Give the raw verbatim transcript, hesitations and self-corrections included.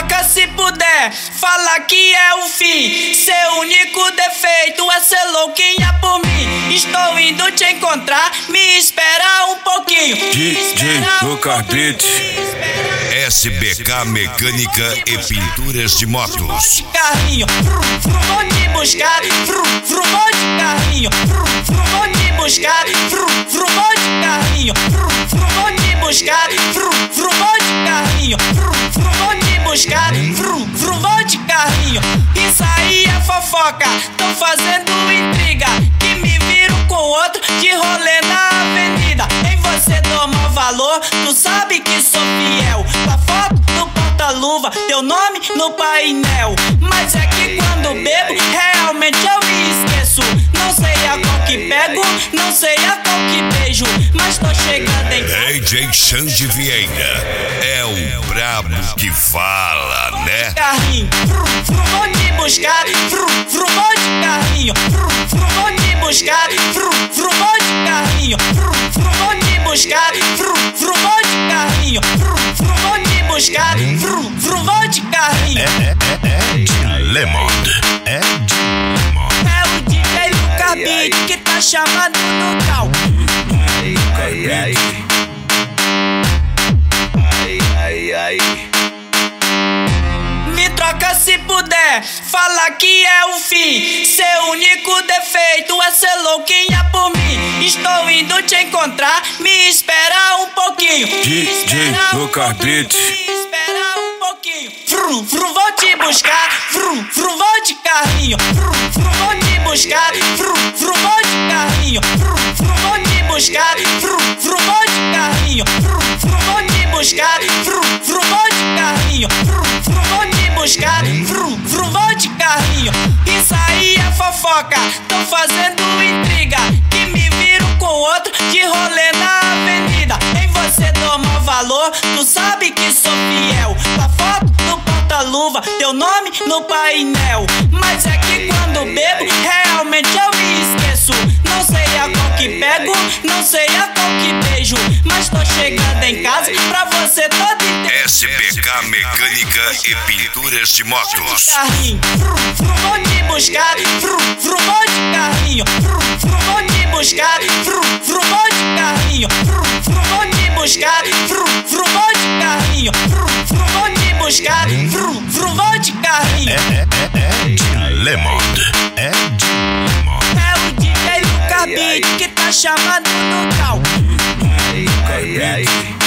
troca se puder, fala que é o fim. Seu único defeito é ser louquinha por mim. Estou indo te encontrar, me espera um pouquinho. D J Lucas Beat. S B K Mecânica e Pinturas de Motos. Carrinho, vrum, vou te buscar, vrum, vrum, vou de carrinho, vrum, vrum, vou te buscar, vrum, vrum, vou de carrinho, vrum, vrum, vou te buscar, vrum, vrum, vou de carrinho, vrum, vrum, vou te buscar, vrum, vrum, vou de carrinho. Isso aí é fofoca, tão fazendo intriga, que me viram com outro de rolê na avenida. Em você dou maior valor, tu sabe que sou fiel. Tua foto no porta-luva, teu nome no painel. Mas é que quando bebo, realmente eu me esqueço. Não sei a qual que pego, não sei a qual que beijo, mas tô chegando em D J Xande Vieira é o brabo que fala, né? Carrinho, vrum, vrum, vou te buscar, vrum, vrum, vou de carrinho, vrum, vrum, vou te buscar, vrum, vrum, vou de carrinho, vrum, vrum, vou te buscar, vrum, vrum, vou de carrinho, vrum, vrum, vou te buscar, vrum, vrum, vou de carrinho. É, é, é, é de Lemond, é de Lemond. É o D J Lucas Beat que tá chamando no cal. Ai, ai, ai, ai, ai. Me troca se puder, fala que é o fim. Seu único defeito é ser louquinha por mim. Estou indo te encontrar, me espera um pouquinho. D J Lucas Beat. Me espera um pouquinho. Vrum, vrum, vou te buscar, vrum, vrum, vou de carrinho, vrum, vrum, vou te buscar, vrum, vrum, vou de carrinho, vrum, vrum, vou te buscar, vrum, vrum, vou de carrinho, vrum, vrum, vou te buscar, vrum, vrum, vou de carrinho, vrum, vrum, vou te buscar, vrum, vrum, vou de carrinho. Isso aí é fofoca, tão fazendo intriga, que me viram com outro de rolê na avenida. Em você dou maior valor, tu sabe que sou fiel. Tua foto no porta-luva, teu nome no painel. Mas é que quando bebo, realmente eu me esqueço. Não sei a qual que pego, não sei a qual que beijo, mas tô chegando em casa pra você todo inteiro. S B K Mecânica e Pinturas de Motos. Carrinho, vrum, vrum, vou te buscar, vrum, vrum, vou de carrinho, vrum, vrum, vou te buscar, vrum, vrum, vou de carrinho, vrum, vrum, vou te buscar, vrum, vrum, vou de carrinho, vrum, vrum, vou te buscar, vrum, vrum, vou de carrinho. É, é, é, é de Lemond, é de Lemond. É o D J Lucas Beat que tá chamando no cal. Ai, ai, ai.